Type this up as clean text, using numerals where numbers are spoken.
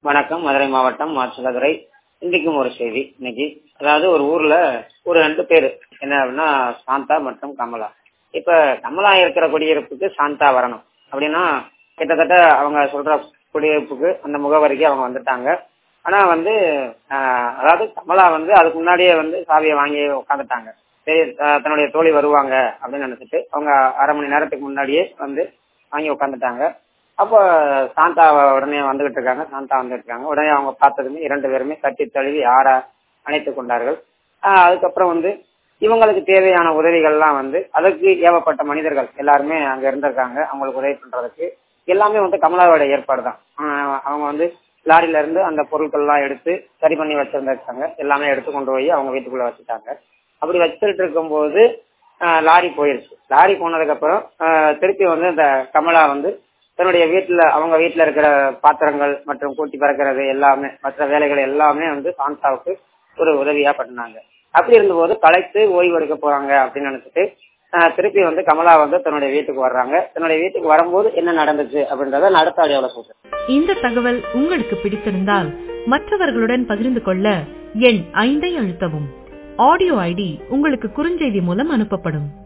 வணக்கம். மதுரை மாவட்டம் மாசிலாதுறை. இன்றைக்கும் ஒரு செய்தி. இன்னைக்கு அதாவது ஒரு ஊர்ல ஒரு 2 பேரு என்ன அப்படின்னா சாந்தா மற்றும் கமலா. இப்ப கமலா இருக்கிற குடியிருப்புக்கு சாந்தா வரணும் அப்படின்னா கிட்டத்தட்ட அவங்க சொல்ற குடியிருப்புக்கு அந்த முகவரிக்கு அவங்க வந்துட்டாங்க. ஆனா அதாவது கமலா அதுக்கு முன்னாடியே சாவியை வாங்கி உட்காந்துட்டாங்க. சரி, தன்னுடைய தோழி வருவாங்க அப்படின்னு நினைச்சிட்டு அவங்க அரை மணி நேரத்துக்கு முன்னாடியே வாங்கி உட்காந்துட்டாங்க. அப்போ சாந்தா உடனே வந்துகிட்டு இருக்காங்க. உடனே அவங்க பார்த்ததுமே 2 பேருமே கட்டி தழுவி அணைத்துக் கொண்டார்கள். அதுக்கப்புறம் இவங்களுக்கு தேவையான உதவிகள்லாம் அதற்கு ஏவப்பட்ட மனிதர்கள் எல்லாருமே அங்க இருந்திருக்காங்க. அவங்களுக்கு உதவி பண்றதுக்கு எல்லாமே கமலாவோட ஏற்பாடு தான். அவங்க லாரில இருந்து அந்த பொருட்கள் எல்லாம் எடுத்து சரி பண்ணி வச்சிருந்திருக்காங்க. எல்லாமே எடுத்து கொண்டு போய் அவங்க வீட்டுக்குள்ள வச்சுட்டாங்க. அப்படி வச்சுட்டு இருக்கும் போது லாரி போயிருச்சு. லாரி போனதுக்கு அப்புறம் திருப்பி இந்த கமலா தன்னுடைய அவங்க வீட்டுல இருக்கிற பாத்திரங்கள் மற்றும் கூட்டி பறக்கிறது எல்லாமே மற்ற வேலைகள் எல்லாமே சாந்தாவுக்கு ஒரு உதவியா பண்ணாங்க. அப்படி இருந்தபோது களைத்து ஓய்வு எடுக்க போறாங்க அப்படின்னு நினைச்சிட்டு திருப்பி கமலா தன்னுடைய வீட்டுக்கு வர்றாங்க. தன்னுடைய வீட்டுக்கு வரும்போது என்ன நடந்துச்சு அப்படின்றத அடுத்த ஆடியோல சொல்றேன். இந்த தகவல் உங்களுக்கு பிடித்திருந்தால் மற்றவர்களுடன் பகிர்ந்து கொள்ள எண் 5 அழுத்தவும். ஆடியோ ஐடி உங்களுக்கு குறுஞ்செய்தி மூலம் அனுப்பப்படும்.